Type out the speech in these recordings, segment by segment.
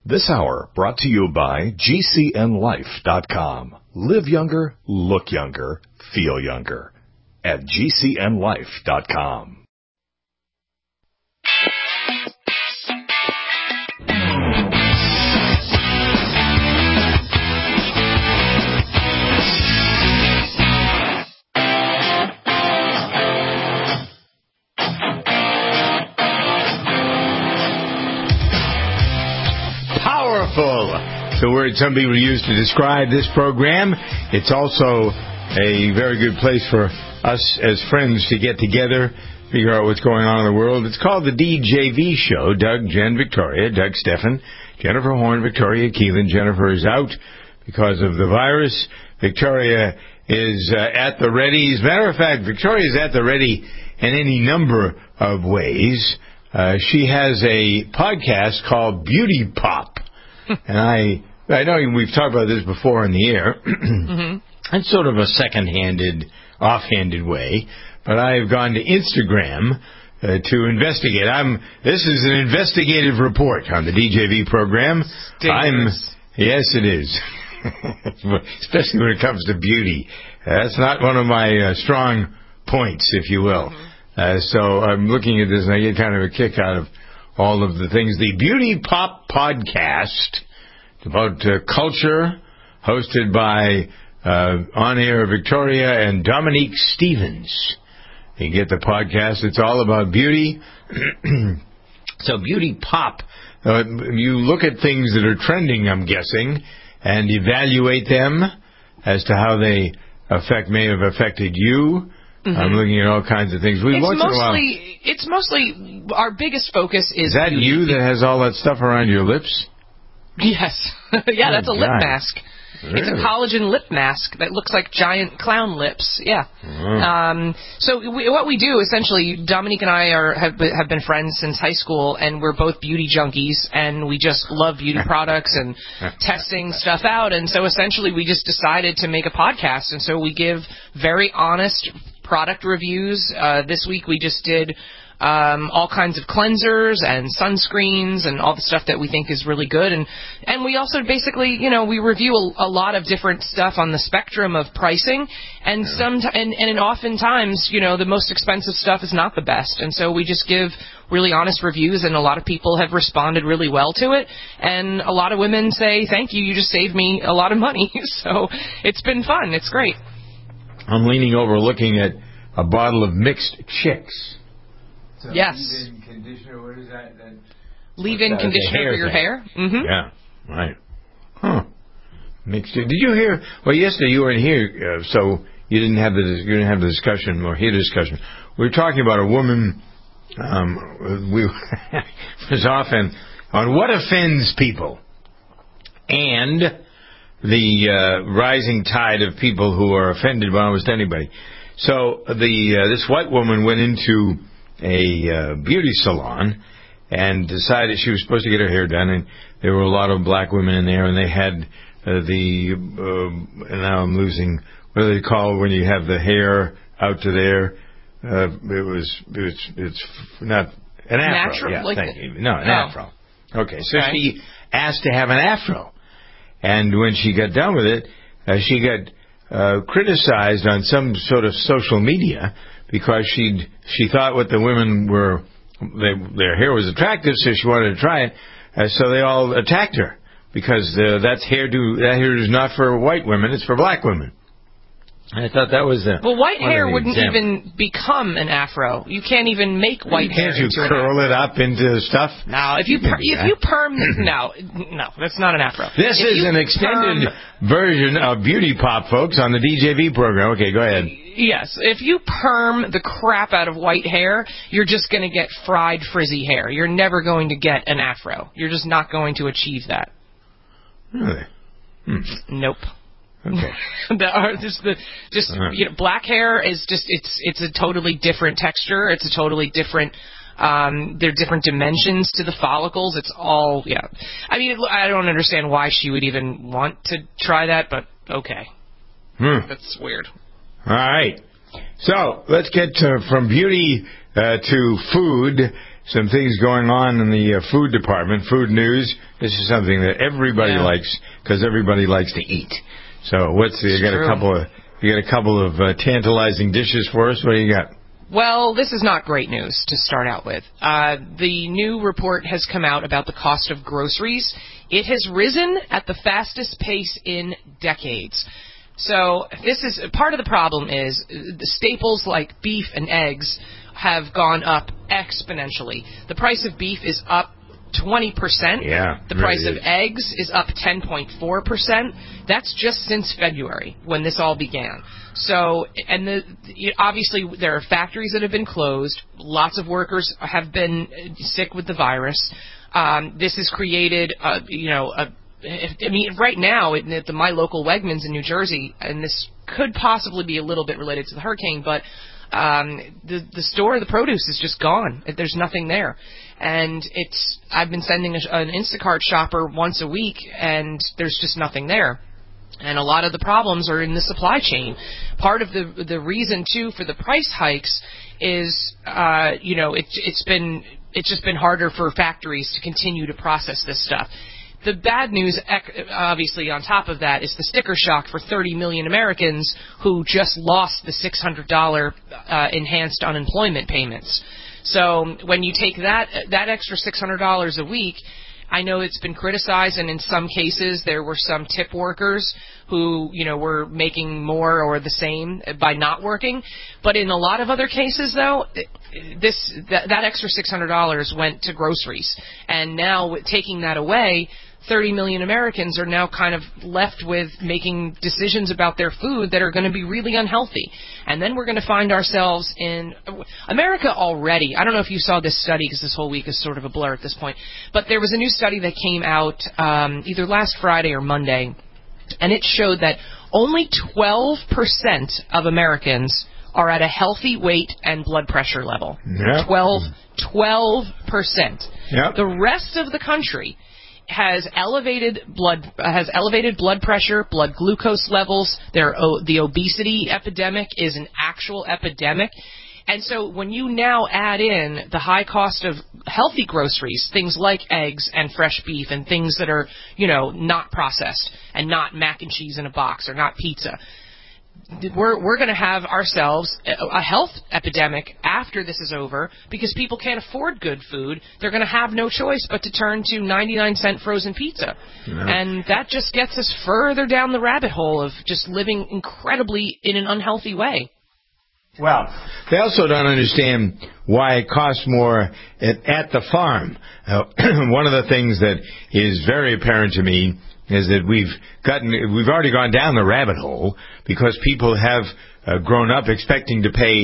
This hour brought to you by GCNLife.com. Live younger, look younger, feel younger. At GCNLife.com. It's a word some people use to describe this program. It's also a very good place for us as friends to get together, figure out what's going on in the world. It's called the DJV Show. Doug, Jen, Victoria, Doug, Stefan, Jennifer Horn, Victoria Keelan. Jennifer is out because of the virus. Victoria is at the ready. As a matter of fact, Victoria is at the ready in any number of ways. She has a podcast called Beauty Pop. And I know we've talked about this before in the air. It's sort of a second-handed, offhanded way. But I've gone to Instagram to investigate. This is an investigative report on the DJV program. Yes, it is. Especially when it comes to beauty. That's not one of my strong points, if you will. So I'm looking at this and I get kind of a kick out of all of the things. The Beauty Pop Podcast. It's about culture, hosted by on-air Victoria and Dominique Stevens. You get the podcast. It's all about beauty. So Beauty Pop, you look at things that are trending, I'm guessing, and evaluate them as to how they may have affected you. I'm looking at all kinds of things. It's mostly our biggest focus is. Is that beauty. You that has all that stuff around your lips? Yes. Yeah, that's a lip mask. Really? It's a collagen lip mask that looks like giant clown lips. Yeah. So what we do, essentially, Dominique and I have been friends since high school, and we're both beauty junkies, and we just love beauty products and testing stuff out. And so essentially we just decided to make a podcast. And so we give very honest product reviews. This week we just did all kinds of cleansers and sunscreens and all the stuff that we think is really good. And we also basically, we review a lot of different stuff on the spectrum of pricing. And oftentimes, the most expensive stuff is not the best. And so we just give really honest reviews, and a lot of people have responded really well to it. And a lot of women say, thank you, you just saved me a lot of money. So it's been fun. It's great. I'm leaning over looking at a bottle of Mixed Chicks. Yes. Leave-in conditioner, what is that? Leave-in conditioner for your hair? Mm-hmm. Yeah, right. Huh. Mixed. Did you hear? Well, yesterday you weren't here, so you didn't have the discussion or hear the discussion. We were talking about a woman. We was often on what offends people, and the rising tide of people who are offended by almost anybody. So this white woman went into a beauty salon and decided she was supposed to get her hair done, and there were a lot of black women in there, and they had and now I'm losing, what do they call when you have the hair out to there? It's not an afro. Yeah, an afro. Okay, so she asked to have an afro, and when she got done with it, she got criticized on some sort of social media because she thought what the women were, their hair was attractive, so she wanted to try it. So they all attacked her because that hair is not for white women; it's for black women. And I thought that was white hair wouldn't even become an afro. You can't even make white hair. Can't you curl it up into stuff? No, if you perm, no, that's not an afro. This is an extended version of Beauty Pop, folks, on the DJV program. Okay, go ahead. Yes, if you perm the crap out of white hair, you're just going to get fried, frizzy hair. You're never going to get an afro. You're just not going to achieve that. Really? Nope. Okay. Black hair is just it's a totally different texture. It's a totally different. There are different dimensions to the follicles. It's all I mean, I don't understand why she would even want to try that, but okay. That's weird. All right. So let's get from beauty to food. some things going on in the food department, food news. This is something that everybody likes because everybody likes to eat. So you got a couple of tantalizing dishes for us. What do you got? Well, this is not great news to start out with. The new report has come out about the cost of groceries. It has risen at the fastest pace in decades. So this is part of the problem is the staples like beef and eggs have gone up exponentially. The price of beef is up 20%. Yeah. The price of eggs is up 10.4%. That's just since February when this all began. So, and obviously there are factories that have been closed. Lots of workers have been sick with the virus. This has created, right now at my local Wegmans in New Jersey, and this could possibly be a little bit related to the hurricane, but the produce is just gone. There's nothing there. And I've been sending an Instacart shopper once a week, and there's just nothing there. And a lot of the problems are in the supply chain. Part of the reason, too, for the price hikes is, it's just been harder for factories to continue to process this stuff. The bad news, obviously, on top of that, is the sticker shock for 30 million Americans who just lost the $600 enhanced unemployment payments. So when you take that extra $600 a week, I know it's been criticized, and in some cases there were some tip workers who, were making more or the same by not working. But in a lot of other cases, though, that extra $600 went to groceries. And now taking that away, 30 million Americans are now kind of left with making decisions about their food that are going to be really unhealthy. And then we're going to find ourselves in America already. I don't know if you saw this study because this whole week is sort of a blur at this point. But there was a new study that came out either last Friday or Monday, and it showed that only 12% of Americans are at a healthy weight and blood pressure level. Yep. 12%. Yep. The rest of the country has elevated blood pressure, blood glucose levels. The obesity epidemic is an actual epidemic. And so when you now add in the high cost of healthy groceries, things like eggs and fresh beef and things that are, not processed and not mac and cheese in a box or not pizza, we're going to have ourselves a health epidemic after this is over because people can't afford good food. They're going to have no choice but to turn to 99-cent frozen pizza. Yeah. And that just gets us further down the rabbit hole of just living incredibly in an unhealthy way. Well, they also don't understand why it costs more at the farm. One of the things that is very apparent to me is that we've already gone down the rabbit hole because people have grown up expecting to pay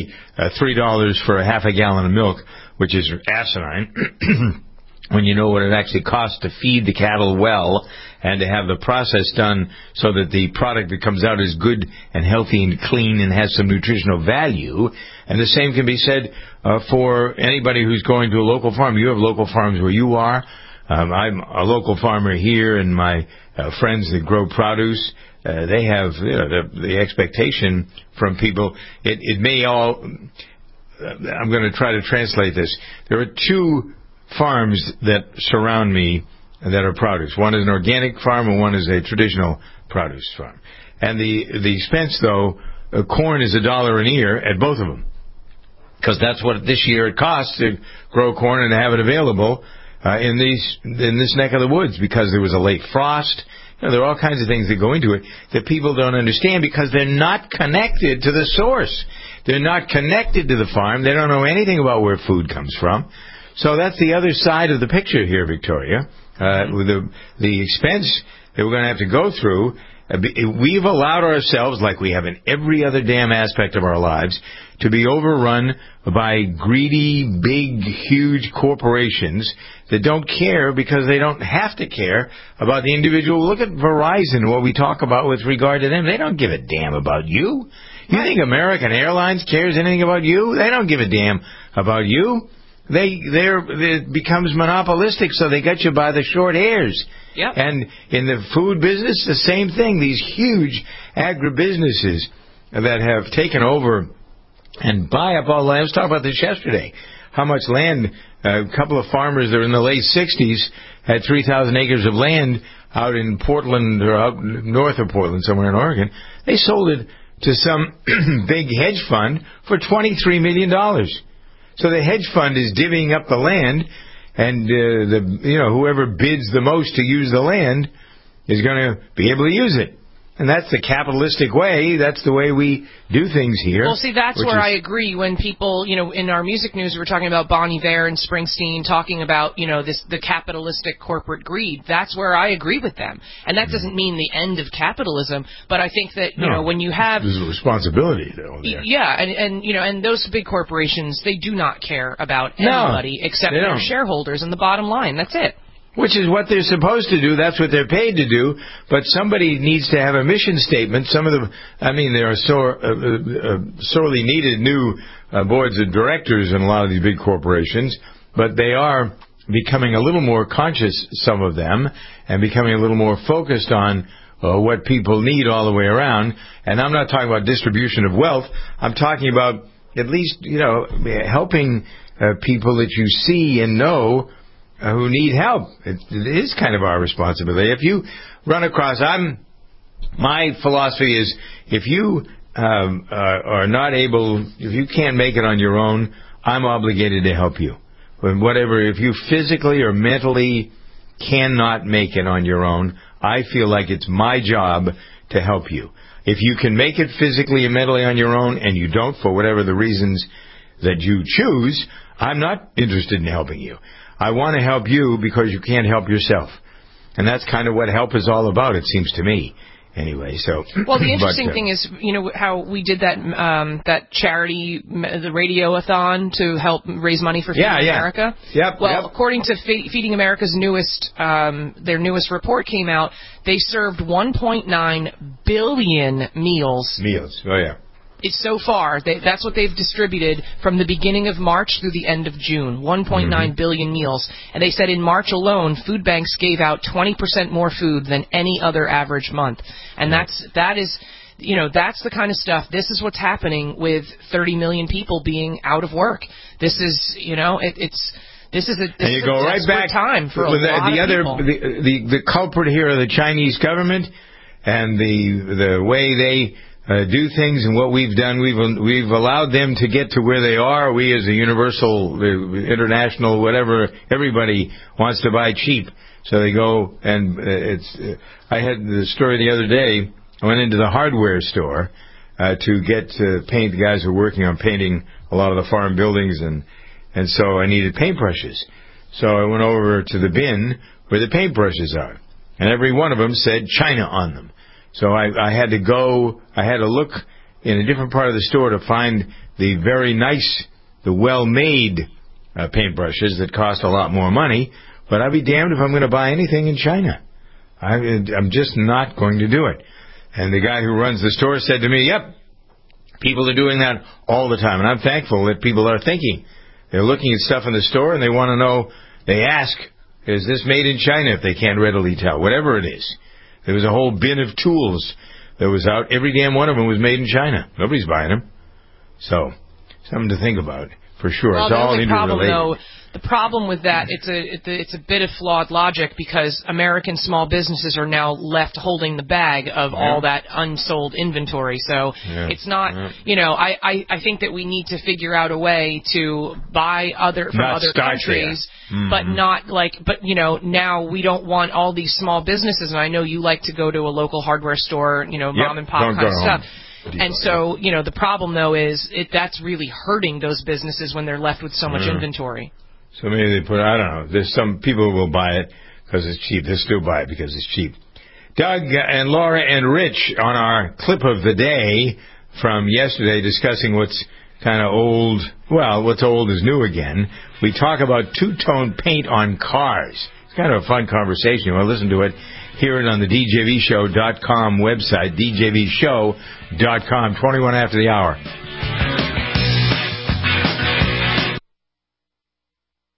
$3 for a half a gallon of milk, which is asinine, when you know what it actually costs to feed the cattle well and to have the process done so that the product that comes out is good and healthy and clean and has some nutritional value. And the same can be said for anybody who's going to a local farm. You have local farms where you are. I'm a local farmer here, and my friends that grow produce, they have the expectation from people. It may all. I'm going to try to translate this. There are two farms that surround me that are produce. One is an organic farm, and one is a traditional produce farm. And the expense, though, corn is $1 an ear at both of them, because that's what this year it costs to grow corn and to have it available in this neck of the woods, because there was a late frost. There are all kinds of things that go into it that people don't understand because they're not connected to the source. They're not connected to the farm. They don't know anything about where food comes from. So that's the other side of the picture here, Victoria. With the expense that we're going to have to go through. We've allowed ourselves, like we have in every other damn aspect of our lives, to be overrun by greedy, big, huge corporations that don't care because they don't have to care about the individual. Look at Verizon, what we talk about with regard to them. They don't give a damn about you. You think American Airlines cares anything about you? They don't give a damn about you. It becomes monopolistic, so they get you by the short hairs. Yep. And in the food business, the same thing. These huge agribusinesses that have taken over and buy up all the land. I was talking about this yesterday, how much land. A couple of farmers that were in the late 60s had 3,000 acres of land out in Portland or up north of Portland, somewhere in Oregon. They sold it to some big hedge fund for $23 million. So the hedge fund is divvying up the land, and whoever bids the most to use the land is going to be able to use it. And that's the capitalistic way. That's the way we do things here. Well, see, that's where I agree. When people, in our music news, we were talking about Bon Iver and Springsteen talking about, the capitalistic corporate greed. That's where I agree with them. And that doesn't mean the end of capitalism. But I think that, when you have... There's a responsibility, though. Yeah, and those big corporations, they do not care about anybody except their shareholders and the bottom line. That's it. Which is what they're supposed to do. That's what they're paid to do. But somebody needs to have a mission statement. Some of them, there are sorely needed new boards of directors in a lot of these big corporations. But they are becoming a little more conscious, some of them, and becoming a little more focused on what people need all the way around. And I'm not talking about distribution of wealth. I'm talking about at least, helping people that you see and know who need help. It is kind of our responsibility. If you run across, my philosophy is, if you are not able, if you can't make it on your own, I'm obligated to help you. If you physically or mentally cannot make it on your own, I feel like it's my job to help you. If you can make it physically and mentally on your own, and you don't for whatever the reasons that you choose, I'm not interested in helping you. I want to help you because you can't help yourself. And that's kind of what help is all about, it seems to me. Anyway, so... Well, the interesting thing is, how we did that charity, the radio-a-thon to help raise money for Feeding America. Yep. According to Feeding America's their newest report came out, they served 1.9 billion meals. Oh, yeah. So far, that's what they've distributed from the beginning of March through the end of June, 1.9 billion meals. And they said in March alone, food banks gave out 20% more food than any other average month. And that's the kind of stuff. This is what's happening with 30 million people being out of work. This is, This is a desperate time for a lot of people. The culprit here are the Chinese government and the way they do things, and what we've done, we've allowed them to get to where they are. We, as a universal, international, whatever, everybody wants to buy cheap, so they go and I had the story the other day. I went into the hardware store to get paint. The guys were working on painting a lot of the farm buildings, and so I needed paintbrushes. So I went over to the bin where the paintbrushes are, and every one of them said China on them. So I had to look in a different part of the store to find the very nice, the well-made paintbrushes that cost a lot more money. But I'd be damned if I'm going to buy anything in China. I'm just not going to do it. And the guy who runs the store said to me, yep, people are doing that all the time. And I'm thankful that people are thinking. They're looking at stuff in the store and they want to know, they ask, is this made in China, if they can't readily tell, whatever it is. There was a whole bin of tools that was out. Every damn one of them was made in China. Nobody's buying them. So, something to think about, for sure. Well, it's all interrelated. The problem with that, it's a bit of flawed logic, because American small businesses are now left holding the bag of all that unsold inventory. So it's not, I think that we need to figure out a way to buy from other countries, but now we don't want all these small businesses. And I know you like to go to a local hardware store, mom and pop kind of stuff. And so, the problem though is that's really hurting those businesses when they're left with so much inventory. So maybe they I don't know, there's some people who will buy it because it's cheap. They'll still buy it because it's cheap. Doug and Laura and Rich on our clip of the day from yesterday, discussing what's kind of old. Well, what's old is new again. We talk about two-tone paint on cars. It's kind of a fun conversation. You want to listen to it, hear it on the DJVShow.com website, DJVShow.com, 21 after the hour.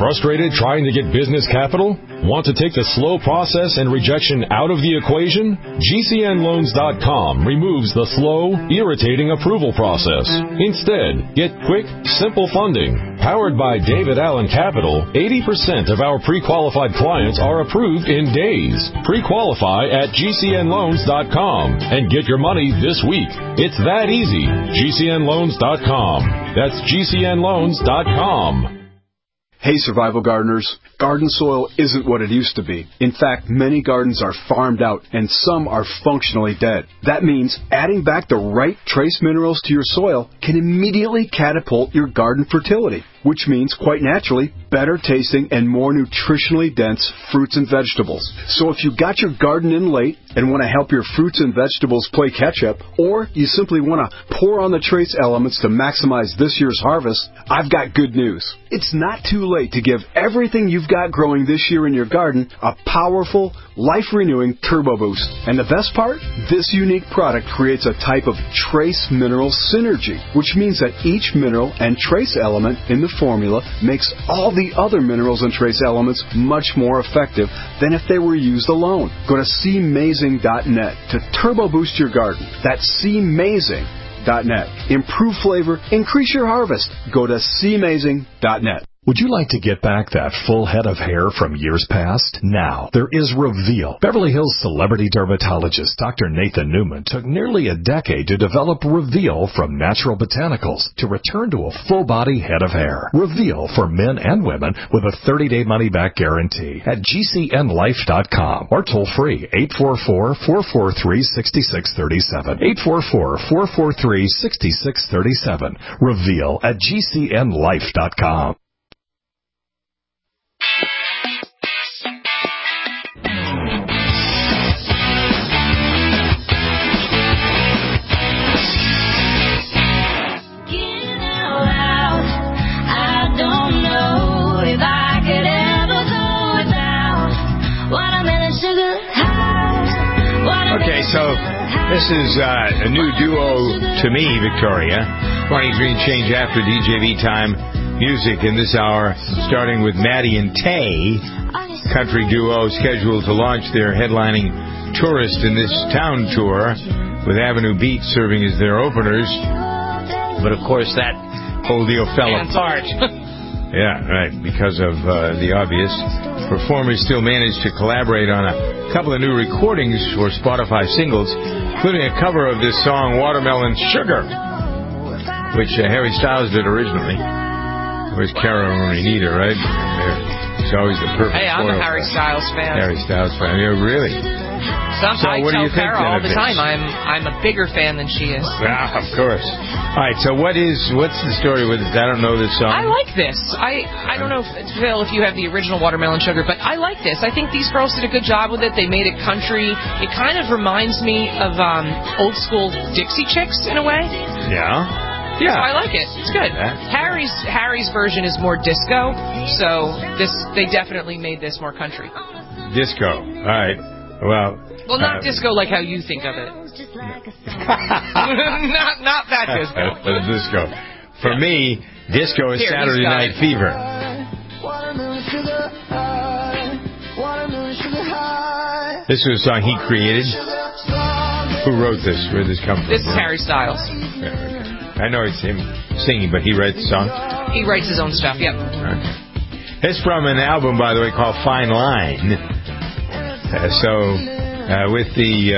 Frustrated trying to get business capital? Want to take the slow process and rejection out of the equation? GCNLoans.com removes the slow, irritating approval process. Instead, get quick, simple funding. Powered by David Allen Capital, 80% of our pre-qualified clients are approved in days. Pre-qualify at GCNLoans.com and get your money this week. It's that easy. GCNLoans.com. That's GCNLoans.com. Hey, survival gardeners. Garden soil isn't what it used to be. In fact, many gardens are farmed out and some are functionally dead. That means adding back the right trace minerals to your soil can immediately catapult your garden fertility, which means, quite naturally, better tasting and more nutritionally dense fruits and vegetables. So if you got your garden in late and want to help your fruits and vegetables play catch-up, or you simply want to pour on the trace elements to maximize this year's harvest, I've got good news. It's not too late to give everything you've got growing this year in your garden a powerful, life-renewing turbo boost. And the best part? This unique product creates a type of trace mineral synergy, which means that each mineral and trace element in the formula makes all the other minerals and trace elements much more effective than if they were used alone. Go to cmazing.net to turbo boost your garden. That's cmazing.net. Improve flavor, increase your harvest. Go to cmazing.net. Would you like to get back that full head of hair from years past? Now, there is Reveal. Beverly Hills celebrity dermatologist Dr. Nathan Newman took nearly a decade to develop Reveal from natural botanicals to return to a full-body head of hair. Reveal for men and women with a 30-day money-back guarantee at GCNLife.com or toll-free 844-443-6637. 844-443-6637. Reveal at GCNLife.com. Okay, so this is a new duo to me, Victoria. 23 and change after DJV time music in this hour, starting with Maddie and Tay, country duo scheduled to launch their headlining Tourist in This Town tour, with Avenue Beat serving as their openers. But of course, that whole deal fell apart. Yeah, right, because of the obvious. Performers still managed to collaborate on a couple of new recordings for Spotify singles, including a cover of this song, Watermelon Sugar, which Harry Styles did originally. Where's Cara Renita, right? It's always the perfect Hey, I'm a Harry Styles fan. Harry Styles fan, yeah, really? I tell Cara all the time I'm a bigger fan than she is. Ah, of course. All right, so what's the story with it? I don't know this song. I like this. I don't know, Phil, if you have the original Watermelon Sugar, but I like this. I think these girls did a good job with it. They made it country. It kind of reminds me of old school Dixie Chicks in a way. Yeah. So I like it. It's good. Harry's version is more disco, so they definitely made this more country. Disco. All right. Well, not disco like how you think of it. not that disco. Disco. For me, disco is Saturday Night Fever. This was a song he created. Who wrote this? Where did this come from? This is Harry Styles. Yeah, okay. I know it's him singing, but he writes the song? He writes his own stuff, yep. Okay. It's from an album, by the way, called Fine Line. With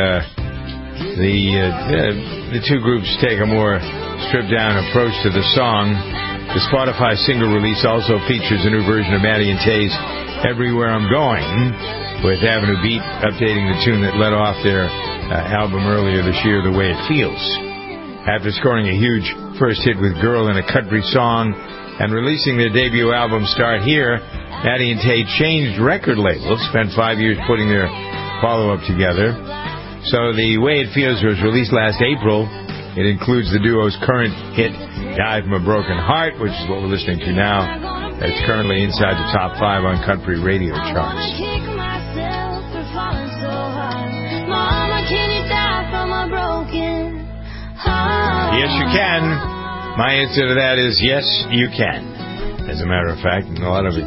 the two groups take a more stripped-down approach to the song. The Spotify single release also features a new version of Maddie and Tay's Everywhere I'm Going, with Avenue Beat updating the tune that led off their album earlier this year, The Way It Feels. After scoring a huge first hit with Girl in a Country Song and releasing their debut album Start Here, Maddie and Tay changed record labels, spent 5 years putting their follow-up together. So The Way It Feels was released last April. It includes the duo's current hit, Die From a Broken Heart, which is what we're listening to now. That's currently inside the top 5 on country radio charts. Yes, you can. My answer to that is yes, you can. As a matter of fact, and a lot of it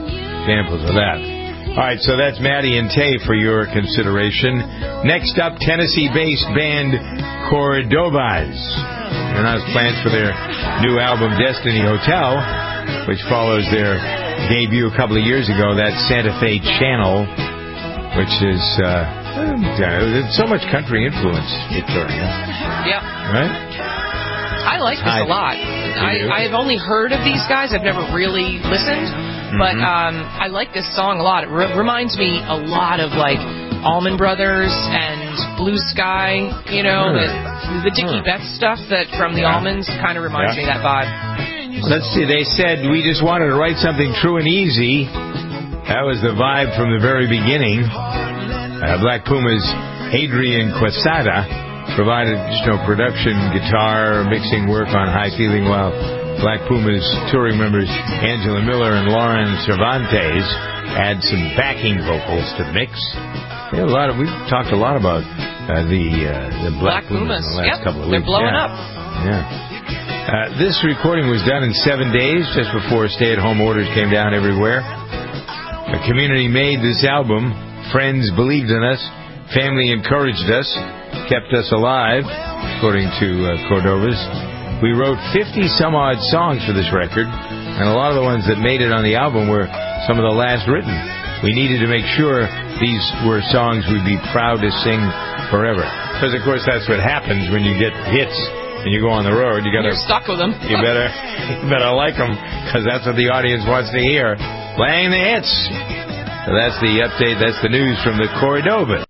examples of that. All right, so that's Maddie and Tay for your consideration. Next up, Tennessee-based band Cordovas. They announced plans for their new album, Destiny Hotel, which follows their debut a couple of years ago, that Santa Fe Channel, which is so much country influence, Victoria. Yep. Right? I like this a lot. I've only heard of these guys. I've never really listened. But I like this song a lot. It reminds me a lot of, like, Allman Brothers and Blue Sky, you know, the Dickie Betts stuff that from the Allmans kind of reminds me of that vibe. Let's see. They said, we just wanted to write something true and easy. That was the vibe from the very beginning. Black Puma's Adrian Quesada provided production, guitar, mixing work on High Feeling, while Black Puma's touring members Angela Miller and Lauren Cervantes add some backing vocals to the mix. We've talked a lot about the Black Pumas in the last couple of weeks. They're blowing up. Yeah. This recording was done in 7 days, just before stay-at-home orders came down everywhere. The community made this album. Friends believed in us. Family encouraged us. Kept us alive, according to Cordovas. We wrote 50-some-odd songs for this record, and a lot of the ones that made it on the album were some of the last written. We needed to make sure these were songs we'd be proud to sing forever. Because, of course, that's what happens when you get hits and you go on the road. You're stuck with them. You better like them, because that's what the audience wants to hear. Playing the hits. So that's the update. That's the news from the Cordovas.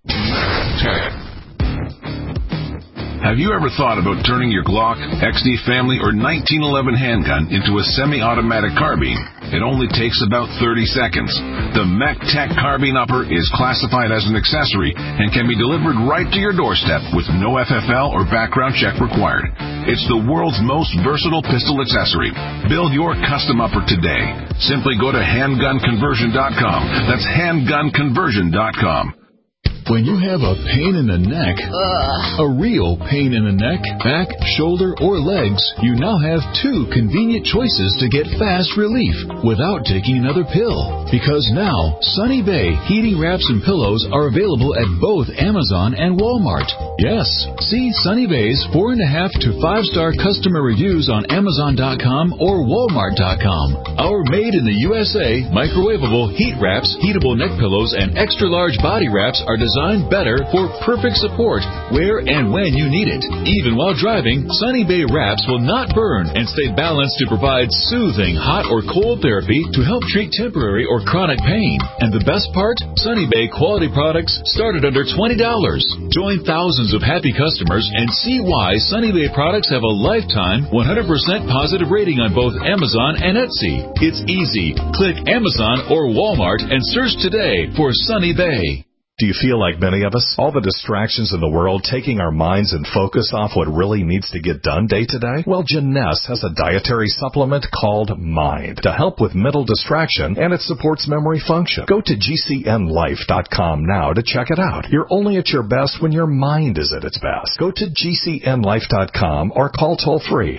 Have you ever thought about turning your Glock, XD Family, or 1911 handgun into a semi-automatic carbine? It only takes about 30 seconds. The Mech Tech Carbine Upper is classified as an accessory and can be delivered right to your doorstep with no FFL or background check required. It's the world's most versatile pistol accessory. Build your custom upper today. Simply go to handgunconversion.com. That's handgunconversion.com. When you have a pain in the neck, a real pain in the neck, back, shoulder, or legs, you now have two convenient choices to get fast relief without taking another pill. Because now, Sunny Bay heating wraps and pillows are available at both Amazon and Walmart. Yes, see Sunny Bay's 4.5 to 5-star customer reviews on Amazon.com or Walmart.com. Our made in the USA microwavable heat wraps, heatable neck pillows, and extra large body wraps are designed better for perfect support where and when you need it. Even while driving, Sunny Bay wraps will not burn and stay balanced to provide soothing hot or cold therapy to help treat temporary or chronic pain. And the best part? Sunny Bay quality products start at under $20. Join thousands of happy customers and see why Sunny Bay products have a lifetime 100% positive rating on both Amazon and Etsy. It's easy. Click Amazon or Walmart and search today for Sunny Bay. Do you feel like many of us? All the distractions in the world taking our minds and focus off what really needs to get done day to day? Well, Jeunesse has a dietary supplement called Mind to help with mental distraction, and it supports memory function. Go to GCNlife.com now to check it out. You're only at your best when your mind is at its best. Go to GCNlife.com or call toll-free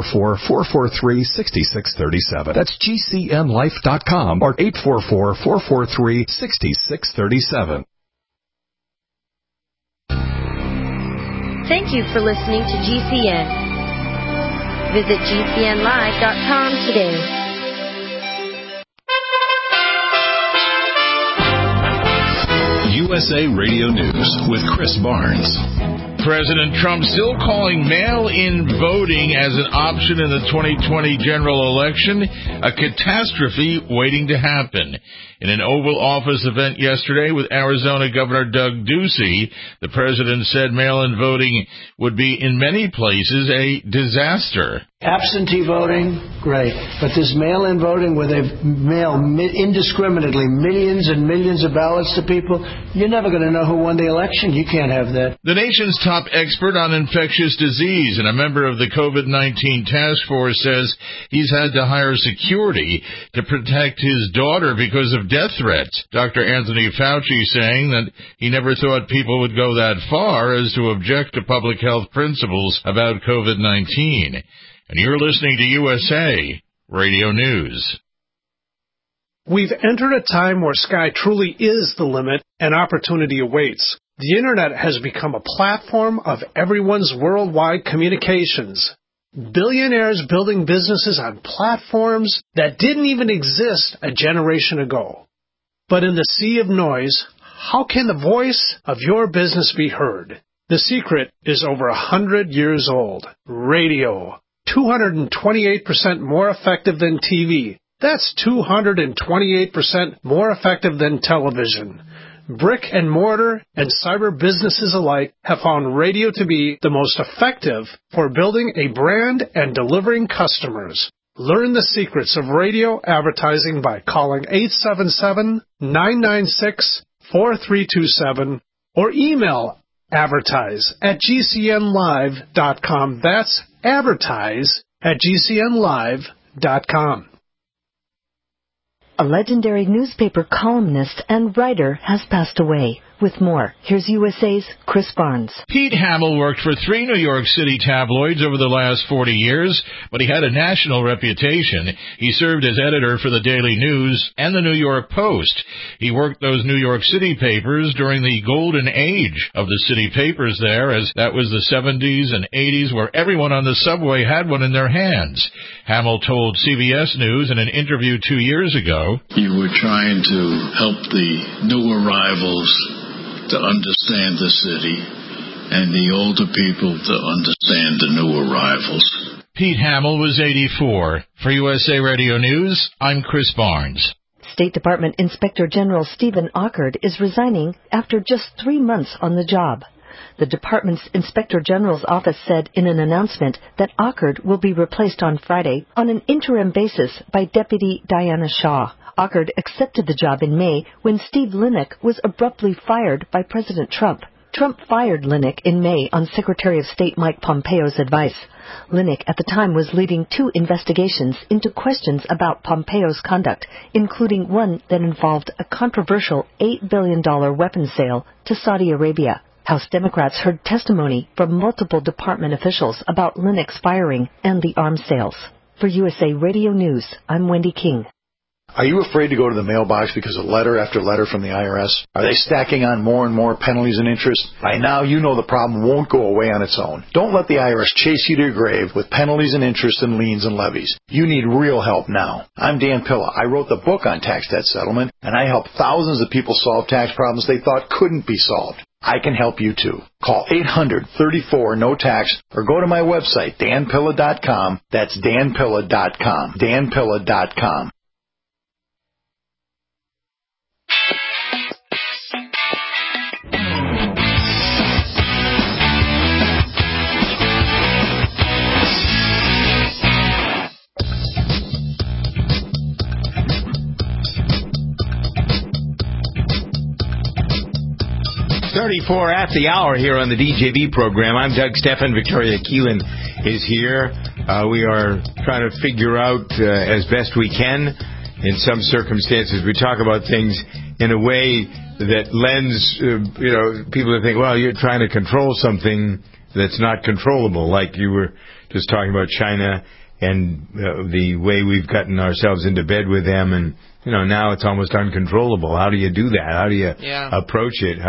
844-443-6637. That's GCNlife.com or 844-443-6637. Thank you for listening to GCN. Visit GCNlive.com today. USA Radio News with Chris Barnes. President Trump still calling mail-in voting as an option in the 2020 general election, a catastrophe waiting to happen. In an Oval Office event yesterday with Arizona Governor Doug Ducey, the president said mail-in voting would be, in many places, a disaster. Absentee voting, great. But this mail-in voting where they mail indiscriminately millions and millions of ballots to people, you're never going to know who won the election. You can't have that. The nation's top expert on infectious disease and a member of the COVID-19 task force says he's had to hire security to protect his daughter because of death threats. Dr. Anthony Fauci saying that he never thought people would go that far as to object to public health principles about COVID-19. And you're listening to USA Radio News. We've entered a time where sky truly is the limit and opportunity awaits. The Internet has become a platform of everyone's worldwide communications. Billionaires building businesses on platforms that didn't even exist a generation ago. But in the sea of noise, how can the voice of your business be heard? The secret is over 100 years old. Radio. 228% more effective than TV. That's 228% more effective than television. Brick and mortar and cyber businesses alike have found radio to be the most effective for building a brand and delivering customers. Learn the secrets of radio advertising by calling 877-996-4327 or email advertise@gcnlive.com. That's advertise@gcnlive.com. A legendary newspaper columnist and writer has passed away. With more, here's USA's Chris Barnes. Pete Hamill worked for 3 New York City tabloids over the last 40 years, but he had a national reputation. He served as editor for the Daily News and the New York Post. He worked those New York City papers during the golden age of the city papers there, as that was the 70s and 80s, where everyone on the subway had one in their hands. Hamill told CBS News in an interview 2 years ago, "You were trying to help the new arrivals to understand the city, and the older people to understand the new arrivals." Pete Hamill was 84. For USA Radio News, I'm Chris Barnes. State Department Inspector General Stephen Auckerd is resigning after just 3 months on the job. The department's Inspector General's office said in an announcement that Auckerd will be replaced on Friday on an interim basis by Deputy Diana Shaw. Auckerd accepted the job in May when Steve Linick was abruptly fired by President Trump. Trump fired Linick in May on Secretary of State Mike Pompeo's advice. Linick at the time was leading 2 investigations into questions about Pompeo's conduct, including one that involved a controversial $8 billion weapons sale to Saudi Arabia. House Democrats heard testimony from multiple department officials about Linick's firing and the arms sales. For USA Radio News, I'm Wendy King. Are you afraid to go to the mailbox because of letter after letter from the IRS? Are they stacking on more and more penalties and interest? By now, you know the problem won't go away on its own. Don't let the IRS chase you to your grave with penalties and interest and liens and levies. You need real help now. I'm Dan Pilla. I wrote the book on tax debt settlement, and I help thousands of people solve tax problems they thought couldn't be solved. I can help you too. Call 800-34-NO-TAX or go to my website, danpilla.com. That's danpilla.com. danpilla.com. .34 at the hour here on the DJB program. I'm Doug Stephan. Victoria Keelan is here. We are trying to figure out as best we can. In some circumstances, we talk about things in a way that lends, people to think, well, you're trying to control something that's not controllable, like you were just talking about China and the way we've gotten ourselves into bed with them, and now it's almost uncontrollable. How do you do that? How do you approach it?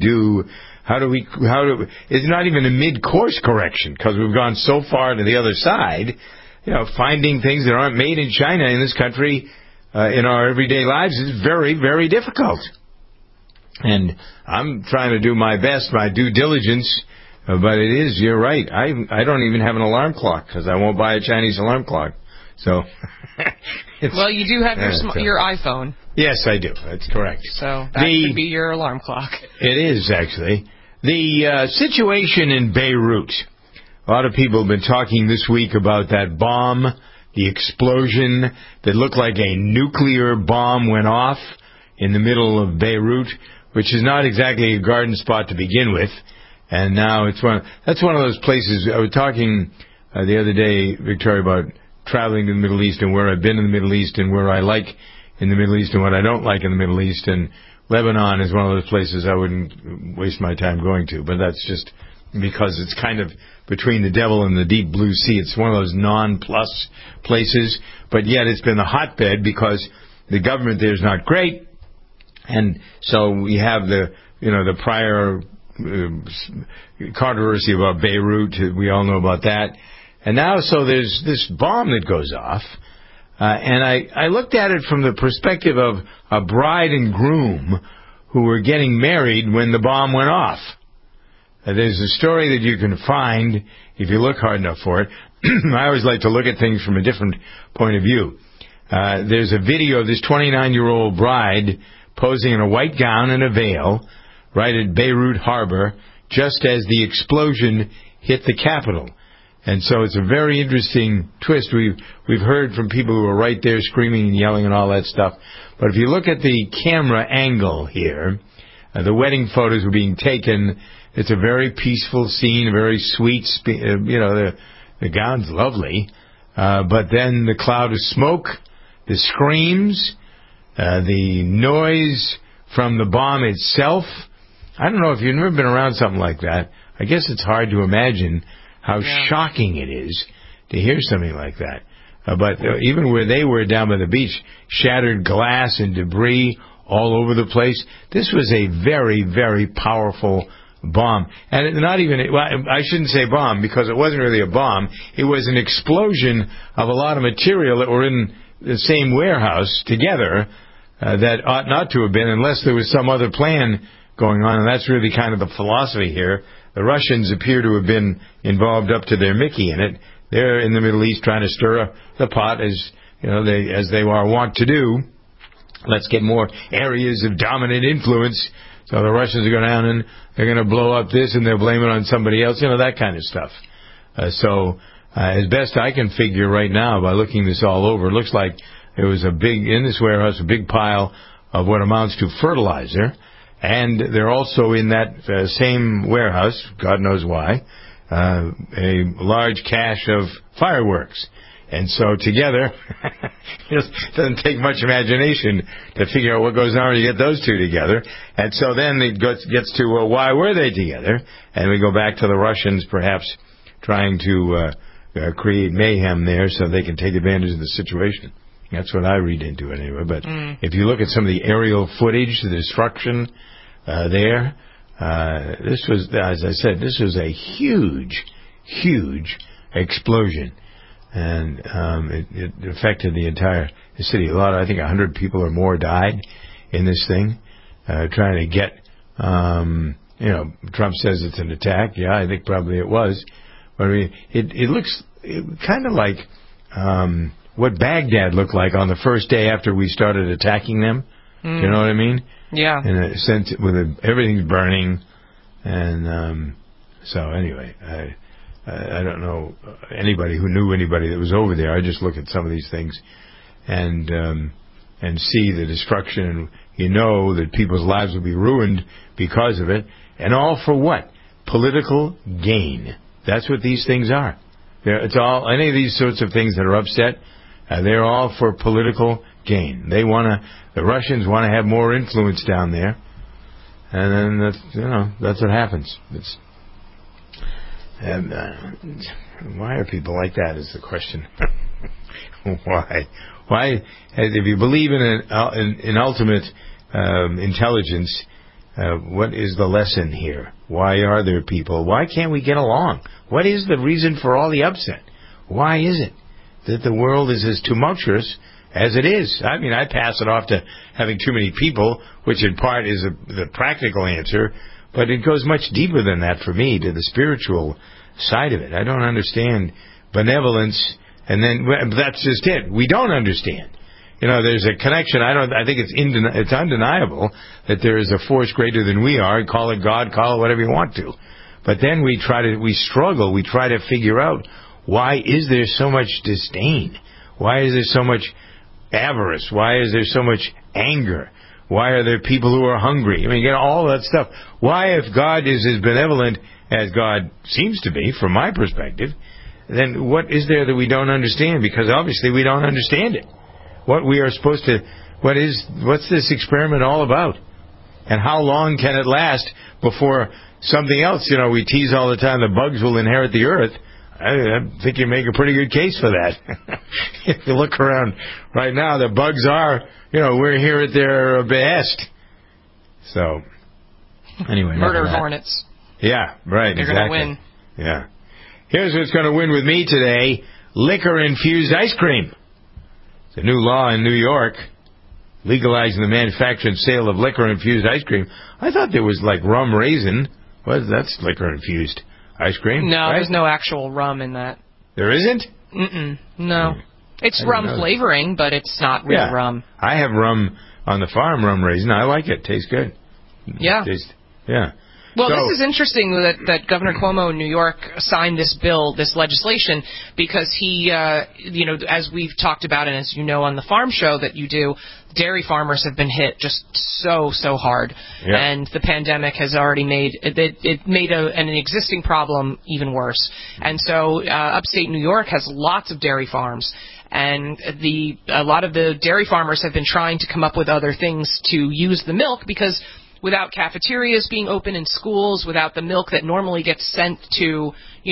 It's not even a mid-course correction, because we've gone so far to the other side. Finding things that aren't made in China in this country in our everyday lives is very, very difficult. And I'm trying to do my best, my due diligence. But you're right. I don't even have an alarm clock because I won't buy a Chinese alarm clock. So, well, you do have your iPhone. Yes, I do. That's correct. So that could be your alarm clock. It is, actually. The situation in Beirut. A lot of people have been talking this week about that bomb, the explosion that looked like a nuclear bomb went off in the middle of Beirut, which is not exactly a garden spot to begin with. And now that's one of those places. I was talking the other day, Victoria, about traveling to the Middle East and where I've been in the Middle East and where I like in the Middle East and what I don't like in the Middle East. And Lebanon is one of those places I wouldn't waste my time going to. But that's just because it's kind of between the devil and the deep blue sea. It's one of those non-plus places. But yet it's been a hotbed because the government there is not great, and so we have the prior controversy about Beirut. We all know about that. And now, so there's this bomb that goes off, and I looked at it from the perspective of a bride and groom who were getting married when the bomb went off. There's a story that you can find if you look hard enough for it. I always like to look at things from a different point of view. There's a video of this 29-year-old bride posing in a white gown and a veil right at Beirut Harbor just as the explosion hit the capital. And so it's a very interesting twist. We've heard from people who were right there screaming and yelling and all that stuff. But if you look at the camera angle here, the wedding photos were being taken. It's a very peaceful scene, a very sweet, the gown's lovely. But then the cloud of smoke, the screams, the noise from the bomb itself. I don't know if you've never been around something like that. I guess it's hard to imagine how shocking it is to hear something like that. But even where they were down by the beach, shattered glass and debris all over the place. This was a very, very powerful bomb. And not even, I shouldn't say bomb because it wasn't really a bomb. It was an explosion of a lot of material that were in the same warehouse together that ought not to have been unless there was some other plan going on. And that's really kind of the philosophy here. The Russians appear to have been involved up to their Mickey in it. They're in the Middle East trying to stir up the pot, as they are wont to do. Let's get more areas of dominant influence. So the Russians are going down and they're going to blow up this and they'll blame it on somebody else. That kind of stuff. So as best I can figure right now by looking this all over, it looks like there was in this warehouse, a big pile of what amounts to fertilizer. And they're also in that same warehouse, God knows why, a large cache of fireworks. And so together, it doesn't take much imagination to figure out what goes on when you get those two together. And so then it gets to, why were they together? And we go back to the Russians perhaps trying to create mayhem there so they can take advantage of the situation. That's what I read into it anyway. But if you look at some of the aerial footage, the destruction there, this was, as I said, this was a huge, huge explosion. And it affected the entire city. I think 100 people or more died in this thing, trying to get, Trump says it's an attack. Yeah, I think probably it was. But I mean, it looks kind of like what Baghdad looked like on the first day after we started attacking them. You know what I mean? Yeah. In a sense, everything's burning. And so anyway, I don't know anybody who knew anybody that was over there. I just look at some of these things and see the destruction, and that people's lives will be ruined because of it, and all for what? Political gain. That's what these things are. It's all any of these sorts of things that are upset. They're all for political gain. The Russians want to have more influence down there, and then that's what happens. Why are people like that is the question. Why? If you believe in an ultimate intelligence, what is the lesson here? Why are there people? Why can't we get along? What is the reason for all the upset? Why is it that the world is as tumultuous as it is? I mean, I pass it off to having too many people, which in part is the practical answer, but it goes much deeper than that for me, to the spiritual side of it. I don't understand benevolence, and then that's just it. We don't understand. There's a connection. I think it's undeniable that there is a force greater than we are. Call it God, call it whatever you want to. But then we struggle. We try to figure out, why is there so much disdain? Why is there so much avarice? Why is there so much anger? Why are there people who are hungry? I mean, all that stuff. Why, if God is as benevolent as God seems to be, from my perspective, then what is there that we don't understand? Because obviously we don't understand it. What's this experiment all about? And how long can it last before something else? We tease all the time the bugs will inherit the earth. I think you make a pretty good case for that. If you look around right now, the bugs are, we're here at their behest. So, anyway. Murder hornets. Yeah, right, They're exactly. going to win. Yeah. Here's what's going to win with me today. Liquor-infused ice cream. It's a new law in New York legalizing the manufacture and sale of liquor-infused ice cream. I thought there was like rum raisin. That's liquor-infused ice cream. No, right? There's no actual rum in that. There isn't? No. It's rum flavoring, but it's not real rum. I have rum on the farm, rum raisin. I like it. Tastes good. Yeah. Well, this is interesting that Governor Cuomo in New York signed this bill, this legislation, because he, as we've talked about and as you know on the farm show that you do, dairy farmers have been hit just so hard. Yeah. And the pandemic has already made an existing problem even worse. And so upstate New York has lots of dairy farms. And a lot of the dairy farmers have been trying to come up with other things to use the milk because without cafeterias being open in schools, without the milk that normally gets sent to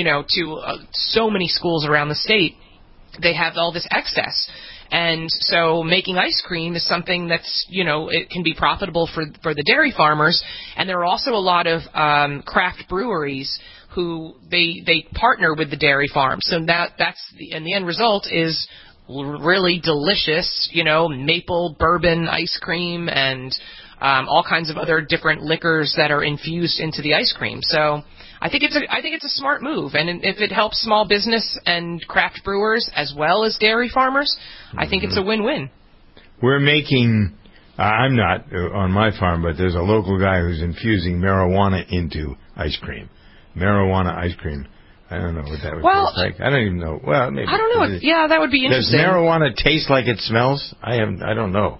so many schools around the state, they have all this excess. And so making ice cream is something that's, it can be profitable for the dairy farmers. And there are also a lot of craft breweries who they partner with the dairy farms. So and the end result is really delicious, maple bourbon ice cream and all kinds of other different liquors that are infused into the ice cream. So I think it's a smart move, and if it helps small business and craft brewers as well as dairy farmers, I think it's a win-win. We're making. I'm not on my farm, but there's a local guy who's infusing marijuana into ice cream. Marijuana ice cream. I don't know what that would taste like. I don't even know. Well, maybe. I don't know. Yeah, that would be interesting. Does marijuana taste like it smells? I don't know.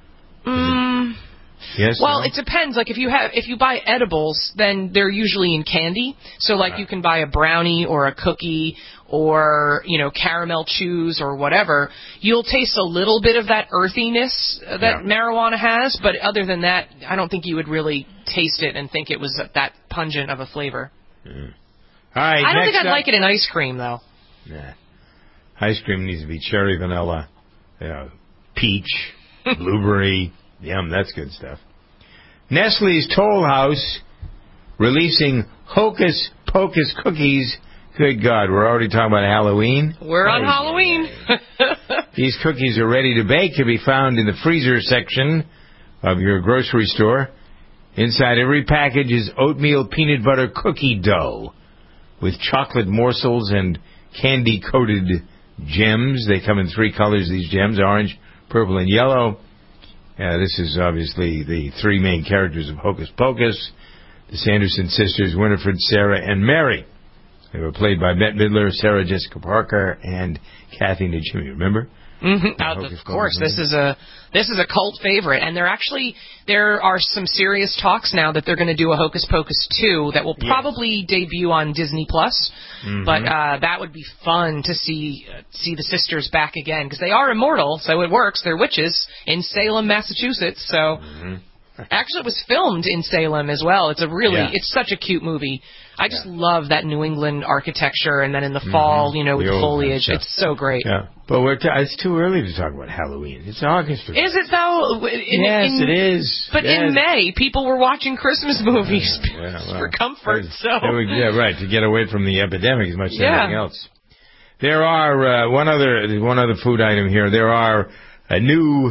Yes. Well, it depends. Like if you buy edibles, then they're usually in candy. So like you can buy a brownie or a cookie or caramel chews or whatever. You'll taste a little bit of that earthiness that marijuana has, but other than that, I don't think you would really taste it and think it was that pungent of a flavor. All right. I don't think I'd like it in ice cream though. Nah. Ice cream needs to be cherry vanilla, peach, blueberry. Yum, that's good stuff. Nestle's Toll House releasing Hocus Pocus cookies. Good God, we're already talking about Halloween. We're on Halloween. These cookies are ready to bake. Can be found in the freezer section of your grocery store. Inside every package is oatmeal peanut butter cookie dough with chocolate morsels and candy-coated gems. They come in 3 colors, these gems, orange, purple, and yellow. This is obviously the 3 main characters of Hocus Pocus, the Sanderson sisters, Winifred, Sarah, and Mary. They were played by Bette Midler, Sarah Jessica Parker, and Kathy Najimy. Remember? Mm-hmm. Of course, this is a cult favorite, and there are some serious talks now that they're going to do a Hocus Pocus 2 that will probably debut on Disney Plus. Mm-hmm. But that would be fun to see the sisters back again because they are immortal, so it works. They're witches in Salem, Massachusetts. So actually, it was filmed in Salem as well. It's it's such a cute movie. I just love that New England architecture, and then in the fall, with the foliage, it's so great. Yeah, but it's too early to talk about Halloween. It's August. Is it though? Yes, it is. But in May, people were watching Christmas movies for comfort. Right, to get away from the epidemic as much as anything else. There are one other food item here. There are new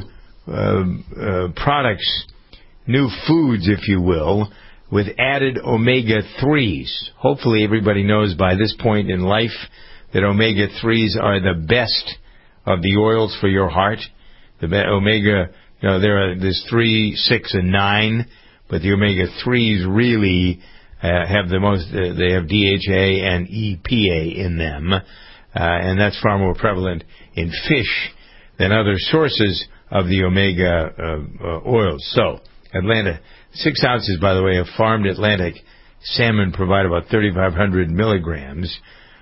products, new foods, if you will, with added omega-3s. Hopefully everybody knows by this point in life that omega-3s are the best of the oils for your heart. The omega, there's 3, 6, and 9, but the omega-3s really have the most, they have DHA and EPA in them, and that's far more prevalent in fish than other sources of the omega oils. So, Atlanta, 6 ounces, by the way, of farmed Atlantic salmon provide about 3,500 milligrams.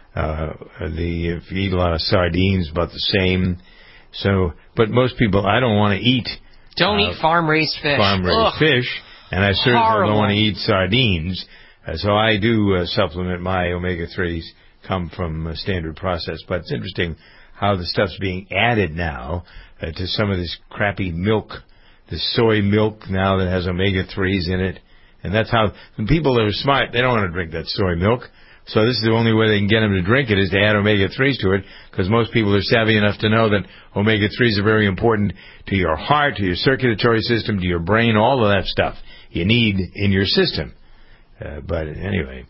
If you eat a lot of sardines, about the same. So, but most people, I don't want to eat. Don't eat farm-raised fish. Farm-raised fish, and I certainly don't want to eat sardines. So I do supplement my omega-3s come from a standard process. But it's interesting how the stuff's being added now to some of this crappy milk, the soy milk now that has omega-3s in it. And that's how the people that are smart, they don't want to drink that soy milk. So this is the only way they can get them to drink it is to add omega-3s to it, because most people are savvy enough to know that omega-3s are very important to your heart, to your circulatory system, to your brain, all of that stuff you need in your system. But anyway,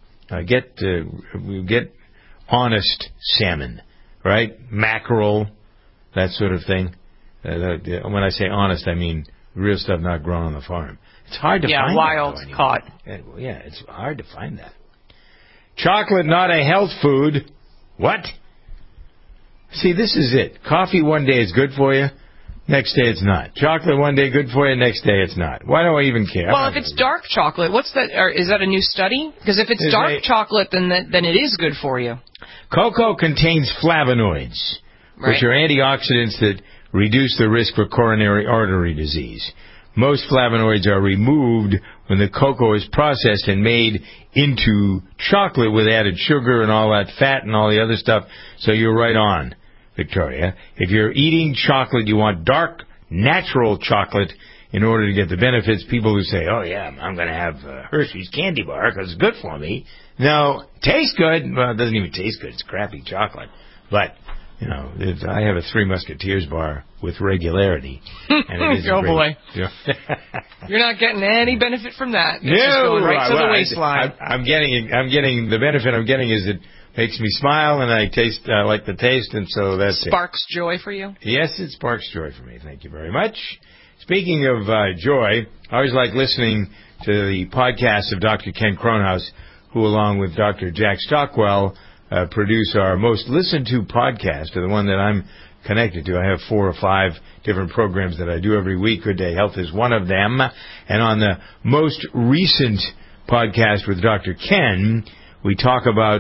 get honest salmon, right? Mackerel, that sort of thing. When I say honest, I mean real stuff not grown on the farm. It's hard to find wild that, caught. Yeah, it's hard to find that. Chocolate, not a health food. What? See, this is it. Coffee one day is good for you, next day it's not. Chocolate one day good for you, next day it's not. Why do I even care? Well, if it's dark chocolate, what's that? Is that a new study? Because if it's dark chocolate, then it is good for you. Cocoa contains flavonoids, which are antioxidants that reduce the risk for coronary artery disease. Most flavonoids are removed when the cocoa is processed and made into chocolate with added sugar and all that fat and all the other stuff. So you're right on, Victoria. If you're eating chocolate, you want dark, natural chocolate in order to get the benefits. People who say, oh, yeah, I'm going to have Hershey's candy bar because it's good for me. No, tastes good. Well, it doesn't even taste good. It's crappy chocolate. But, you know, I have a Three Musketeers bar with regularity. And it is boy. You're not getting any benefit from that. It's just going right to the waistline. I'm getting the benefit I'm getting is it makes me smile and I like the taste, and so that's sparks joy for you? Yes, it sparks joy for me. Thank you very much. Speaking of joy, I always like listening to the podcast of Dr. Ken Kronhaus, who along with Dr. Jack Stockwell produce our most listened to podcast, or the one that I'm connected to. I have 4 or 5 different programs that I do every week. Good Day Health is one of them. And on the most recent podcast with Dr. Ken, we talk about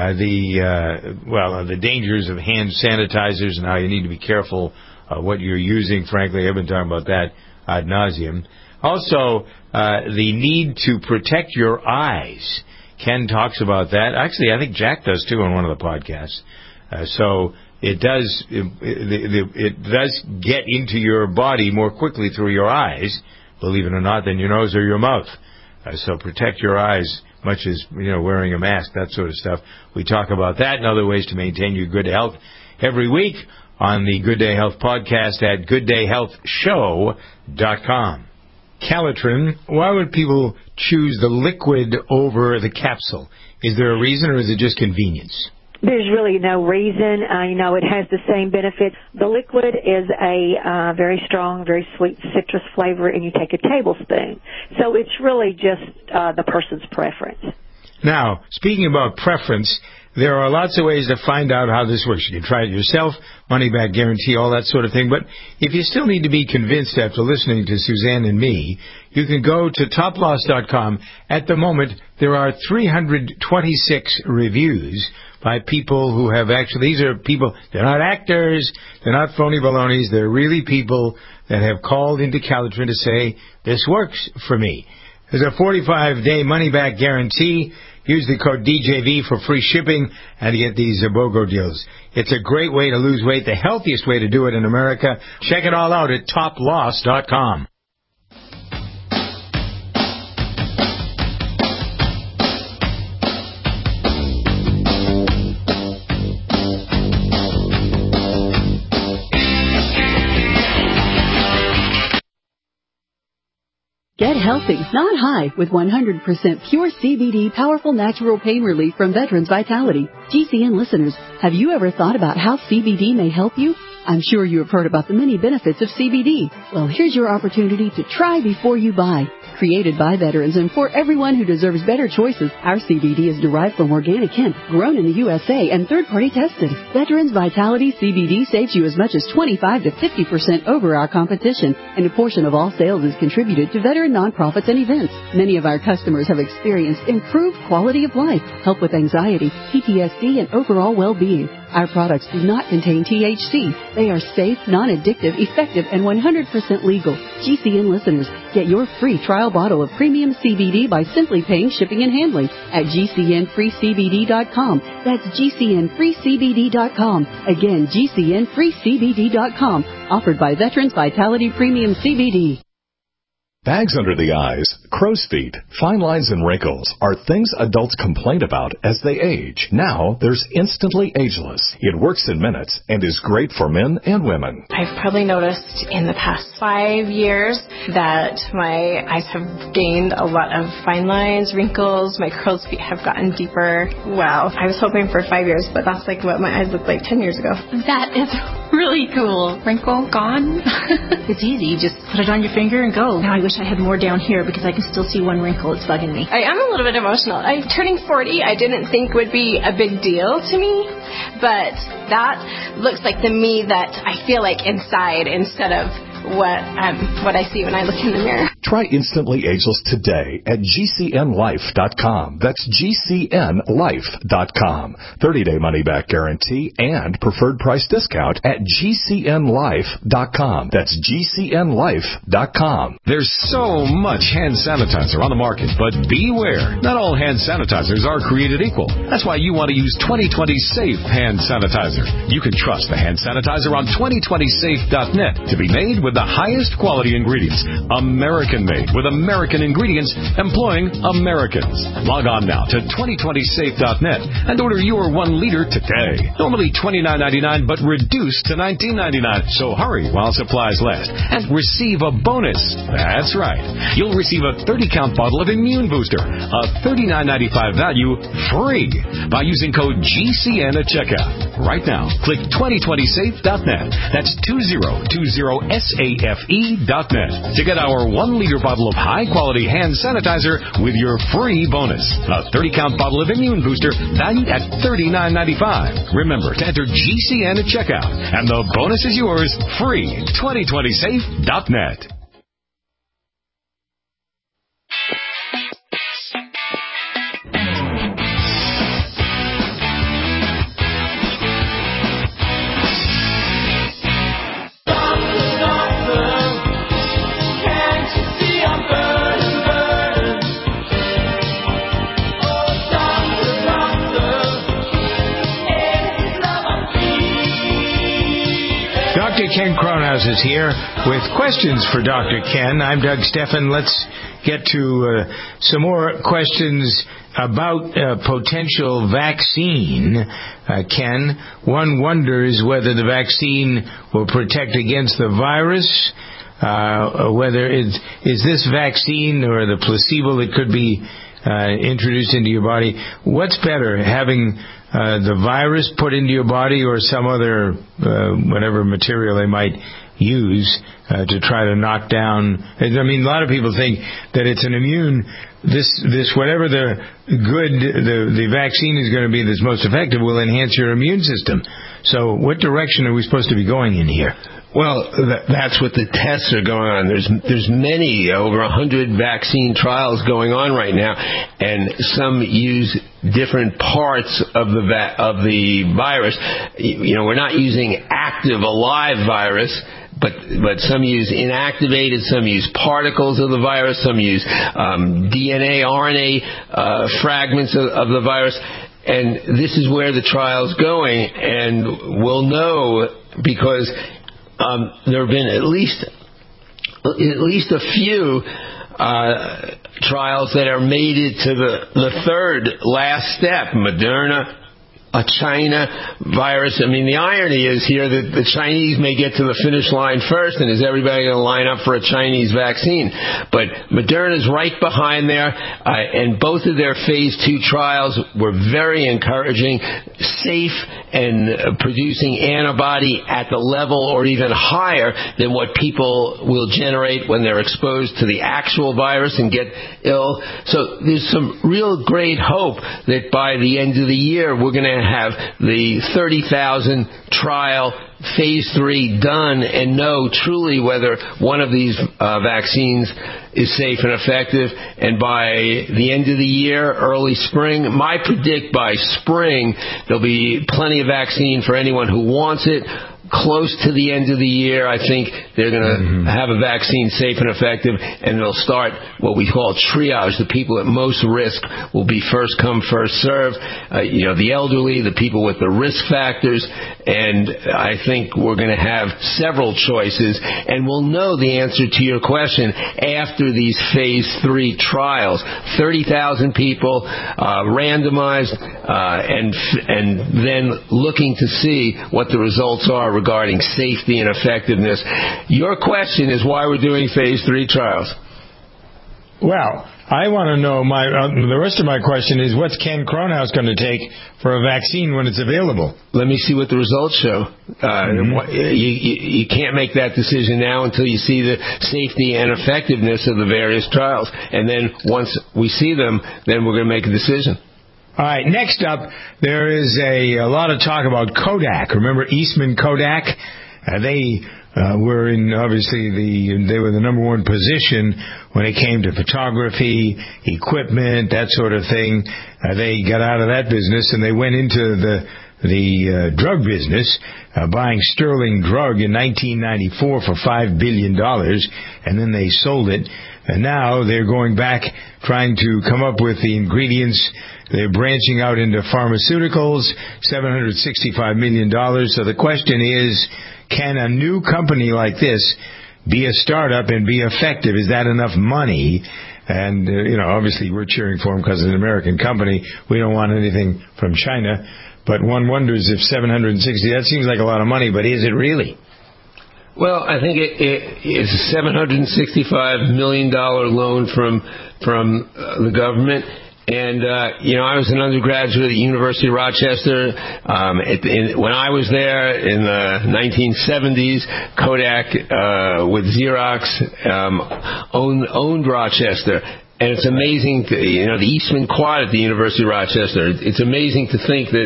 the dangers of hand sanitizers and how you need to be careful what you're using. Frankly, I've been talking about that ad nauseum. Also, the need to protect your eyes. Ken talks about that. Actually, I think Jack does too on one of the podcasts. So it does get into your body more quickly through your eyes, believe it or not, than your nose or your mouth. So protect your eyes, much as wearing a mask, that sort of stuff. We talk about that and other ways to maintain your good health every week on the Good Day Health podcast at gooddayhealthshow.com. Calitrin, why would people choose the liquid over the capsule? Is there a reason, or is it just convenience? There's really no reason. It has the same benefits. The liquid is a very strong, very sweet citrus flavor, and you take a tablespoon. So it's really just the person's preference. Now, speaking about preference, there are lots of ways to find out how this works. You can try it yourself, money-back guarantee, all that sort of thing. But if you still need to be convinced after listening to Suzanne and me, you can go to toploss.com. At the moment, there are 326 reviews by people who have these are people, they're not actors, they're not phony balonies, they're really people that have called into Calitrin to say, this works for me. There's a 45-day money-back guarantee. Use the code DJV for free shipping and to get these BOGO deals. It's a great way to lose weight, the healthiest way to do it in America. Check it all out at toploss.com. Get healthy, not high, with 100% pure CBD powerful natural pain relief from Veterans Vitality. GCN listeners, have you ever thought about how CBD may help you? I'm sure you have heard about the many benefits of CBD. Well, here's your opportunity to try before you buy. Created by veterans and for everyone who deserves better choices, our CBD is derived from organic hemp, grown in the USA, and third-party tested. Veterans Vitality CBD saves you as much as 25 to 50% over our competition, and a portion of all sales is contributed to veteran nonprofits, and events. Many of our customers have experienced improved quality of life, help with anxiety, PTSD, and overall well-being. Our products do not contain THC. They are safe, non-addictive, effective, and 100% legal. GCN listeners, get your free trial bottle of premium CBD by simply paying shipping and handling at GCNFreeCBD.com. That's GCNFreeCBD.com. Again, GCNFreeCBD.com. Offered by Veterans Vitality Premium CBD. Bags under the eyes, crow's feet, fine lines, and wrinkles are things adults complain about as they age. Now, there's Instantly Ageless. It works in minutes and is great for men and women. I've probably noticed in the past 5 years that my eyes have gained a lot of fine lines, wrinkles, my crow's feet have gotten deeper. Wow, I was hoping for 5 years, but that's like what my eyes looked like 10 years ago. That is really cool. Wrinkle gone. It's easy. You just put it on your finger and go. Now I wish I had more down here because I can still see one wrinkle. It's bugging me. I am a little bit emotional. I'm turning 40. I didn't think would be a big deal to me, but that looks like the me that I feel like inside instead of what I see when I look in the mirror. Try Instantly Ageless today at GCNLife.com. That's GCNLife.com. 30-day money-back guarantee and preferred price discount at GCNLife.com. That's GCNLife.com. There's so much hand sanitizer on the market, but beware. Not all hand sanitizers are created equal. That's why you want to use 2020 Safe Hand Sanitizer. You can trust the hand sanitizer on 2020safe.net to be made with the highest quality ingredients, American-made with American ingredients, employing Americans. Log on now to 2020safe.net and order your 1 liter today. Normally $29.99, but reduced to $19.99. So hurry while supplies last and receive a bonus. That's right. You'll receive a 30-count bottle of Immune Booster, a $39.95 value, free by using code GCN at checkout. Right now, click 2020safe.net. That's 2020safe.net to get our 1 liter bottle of high-quality hand sanitizer with your free bonus. A 30-count bottle of Immune Booster valued at $39.95. Remember to enter GCN at checkout, and the bonus is yours free. 2020safe.net. Dr. Ken Cronhaus is here with questions for Dr. Ken. I'm Doug Steffen. Let's get to some more questions about potential vaccine. Ken, one wonders whether the vaccine will protect against the virus, whether is this vaccine or the placebo that could be introduced into your body, what's better, having the virus put into your body or some other whatever material they might use to try to knock down? I mean, a lot of people think that it's an immune, this whatever the vaccine is going to be that's most effective will enhance your immune system. So what direction are we supposed to be going in here? Well, that's what the tests are going on. There's many, over 100 vaccine trials going on right now, and some use different parts of the virus. You know, we're not using active, alive virus, but some use inactivated, some use particles of the virus, some use DNA, RNA fragments of the virus. And this is where the trial's going, and we'll know because there have been at least a few trials that are made it to the third last step. Moderna, a China virus. I mean, the irony is here that the Chinese may get to the finish line first, and is everybody going to line up for a Chinese vaccine? But Moderna's right behind there, and both of their phase 2 trials were very encouraging, safe, and producing antibody at the level or even higher than what people will generate when they're exposed to the actual virus and get ill. So there's some real great hope that by the end of the year we're going to have the 30,000 trial phase 3 done and know truly whether one of these vaccines is safe and effective, and by the end of the year, early spring, I predict by spring there'll be plenty of vaccine for anyone who wants it. Close to the end of the year, I think they're going to have a vaccine safe and effective, and they'll start what we call triage. The people at most risk will be first come, first serve. The elderly, the people with the risk factors, and I think we're going to have several choices, and we'll know the answer to your question after these phase 3 trials. 30,000 people randomized, and then looking to see what the results are regarding safety and effectiveness. Your question is why we're doing phase 3 trials. Well, I want to know, the rest of my question is, what's Ken Kronhaus going to take for a vaccine when it's available? Let me see what the results show. You can't make that decision now until you see the safety and effectiveness of the various trials. And then once we see them, then we're going to make a decision. All right, next up, there is a lot of talk about Kodak. Remember Eastman Kodak? They were in, obviously, they were the number one position when it came to photography, equipment, that sort of thing. They got out of that business and they went into the drug business, buying Sterling Drug in 1994 for $5 billion, and then they sold it. And now they're going back, trying to come up with the ingredients. They're branching out into pharmaceuticals, $765 million. So the question is, can a new company like this be a startup and be effective? Is that enough money? And, obviously we're cheering for them because it's an American company. We don't want anything from China. But one wonders if that seems like a lot of money, but is it really? Well, I think it's a $765 million loan from the government. And, I was an undergraduate at the University of Rochester. When I was there in the 1970s, Kodak with Xerox owned Rochester. And it's amazing, the Eastman Quad at the University of Rochester. It's amazing to think that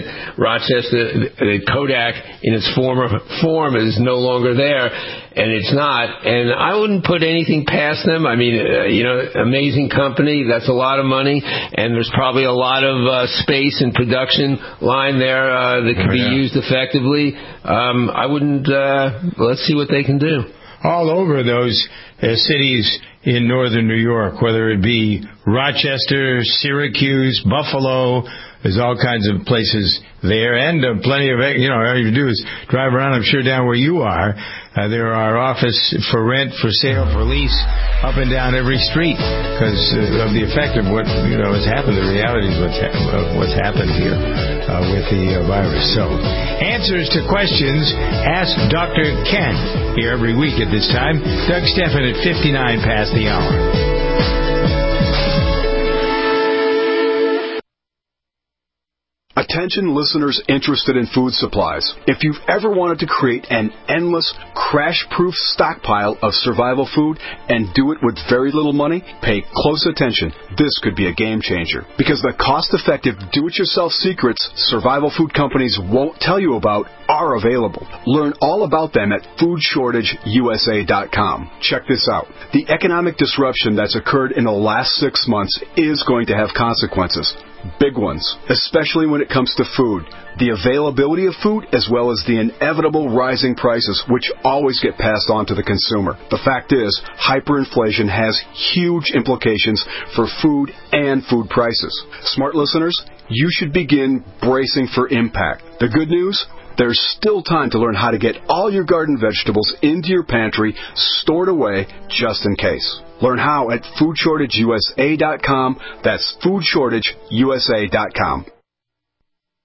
Kodak in its former form is no longer there, and it's not. And I wouldn't put anything past them. I mean, amazing company. That's a lot of money, and there's probably a lot of space and production line there that could be used effectively. I wouldn't. Let's see what they can do. All over those cities in northern New York, whether it be Rochester, Syracuse, Buffalo, there's all kinds of places there, and plenty of, all you do is drive around, I'm sure down where you are, there are offices for rent, for sale, for lease, up and down every street, because of the effect of what, has happened, the reality of what's happened here with the virus. So, answers to questions, ask Dr. Ken here every week at this time. Doug Stephan at 59 past the hour. Attention listeners interested in food supplies. If you've ever wanted to create an endless, crash-proof stockpile of survival food and do it with very little money, pay close attention. This could be a game changer. Because the cost-effective, do-it-yourself secrets survival food companies won't tell you about are available. Learn all about them at foodshortageusa.com. Check this out. The economic disruption that's occurred in the last 6 months is going to have consequences. Big ones, especially when it comes to food. The availability of food as well as the inevitable rising prices, which always get passed on to the consumer. The fact is, hyperinflation has huge implications for food and food prices. Smart listeners, you should begin bracing for impact. The good news? There's still time to learn how to get all your garden vegetables into your pantry, stored away, just in case. Learn how at foodshortageusa.com. That's foodshortageusa.com.